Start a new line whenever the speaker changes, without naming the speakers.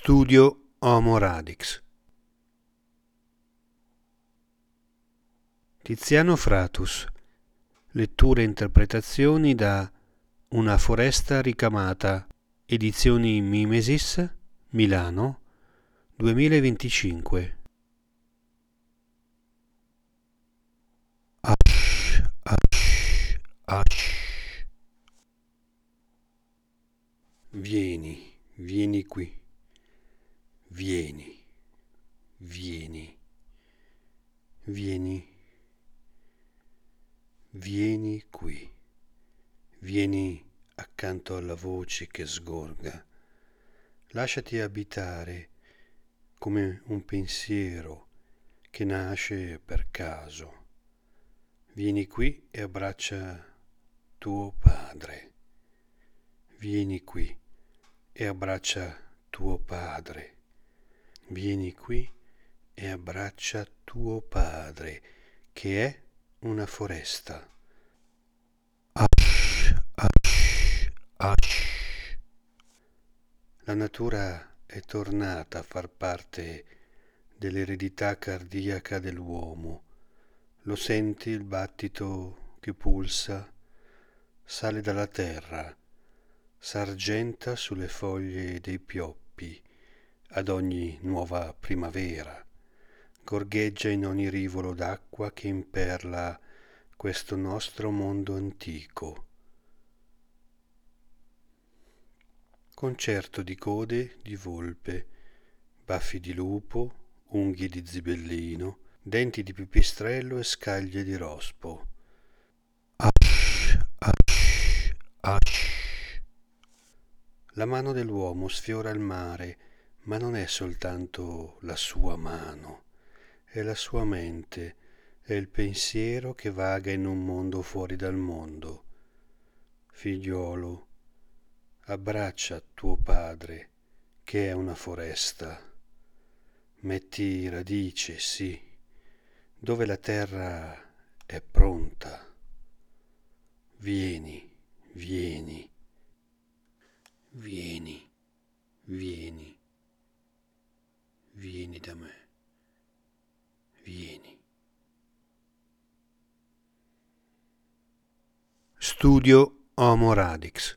Studio Homo Radix. Tiziano Fratus. Letture e interpretazioni da Una foresta ricamata. Edizioni Mimesis, Milano, 2025. Ash, ash, ash. Vieni qui. Vieni, vieni qui, vieni accanto alla voce che sgorga, lasciati abitare come un pensiero che nasce per caso. Vieni qui e abbraccia tuo padre, vieni qui e abbraccia tuo padre. Vieni qui e abbraccia tuo padre, che è una foresta. Ash, ash, ash. La natura è tornata a far parte dell'eredità cardiaca dell'uomo. Lo senti il battito che pulsa, sale dalla terra, s'argenta sulle foglie dei pioppi, ad ogni nuova primavera, gorgheggia in ogni rivolo d'acqua che imperla questo nostro mondo antico. Concerto di code di volpe, baffi di lupo, unghie di zibellino, denti di pipistrello e scaglie di rospo. Ash, ash, ash. La mano dell'uomo sfiora il mare, ma non è soltanto la sua mano, è la sua mente, è il pensiero che vaga in un mondo fuori dal mondo. Figliuolo, abbraccia tuo padre, che è una foresta. Metti radice, sì, dove la terra è pronta. Vieni, vieni, vieni, vieni. Vieni da me, vieni. Studio Homo Radix.